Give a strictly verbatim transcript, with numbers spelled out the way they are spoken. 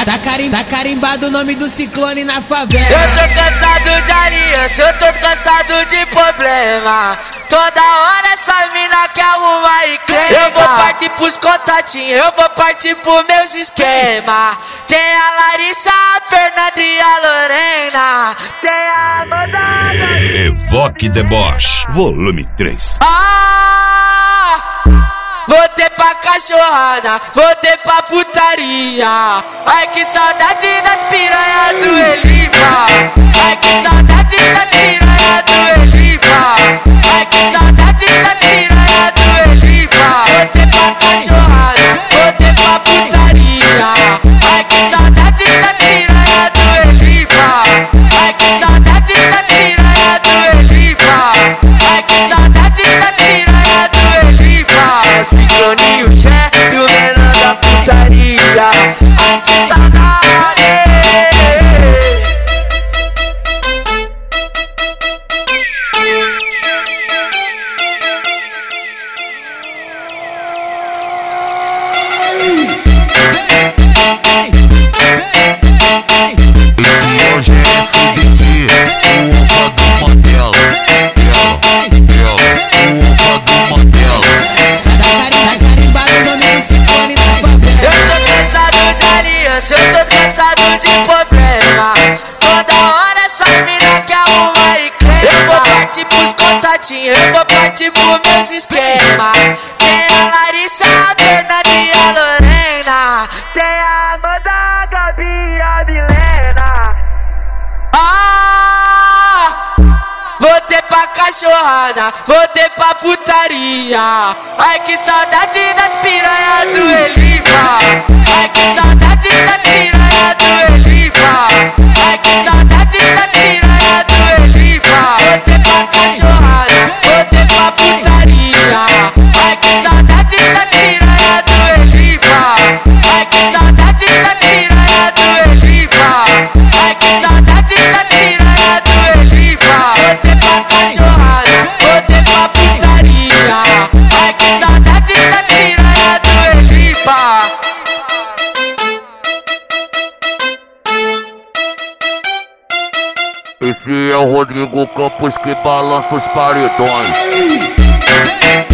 Tá, tá, carim, tá carimbado o nome do ciclone na favela. Eu tô cansado de aliança, eu tô cansado de problema. Toda hora essa mina quer arrumar e crema. Eu vou partir pros contatinhos, eu vou partir pros meus esquemas. Tem a Larissa, a Fernanda e a Lorena. Tem a Amanda. Evoque Deboche, volume três. Ah, voltei pra cachorrada, voltei pra putaria. Ai que saudade das piranhas do Elipa. Ai que saudade das piranhas do Elipa. Ai que saudade das piranhas do Elipa. Voltei pra cachorrada, voltei pra putaria. Ai que saudade das piranhas do Elipa. Ai que saudade das piranhas do Elipa. Ai que saudade das piranhas do Elipa. Sincroninho, chefe, o menor da putaria. Ai que saudade. Eu tô cansado de problema. Toda hora essa mina quer arrumar e crema. Eu vou partir pros contatinhos, eu vou partir pros meus esquemas. Tem a Larissa, a Fernanda e a Lorena. Tem a Amanda, a Gabi e a Milena. Ah, voltei pra cachorrada, voltei pra putaria. Ai que saudade das piranhas do Elipa. Ai que saudade das piranhas do Elipa. Ai que saudade das piranhas do Elipa. Voltei pra cachorrada, voltei pra putaria. Ai que saudade das piranhas do Elipa. Ai que saudade das piranhas do Elipa. Ai que saudade das piranhas do Elipa. Voltei pra cachorrada, voltei pra putaria. Ai que saudade das piranhas do Elipa. Esse é o Rodrigo Campos que balança os paredões.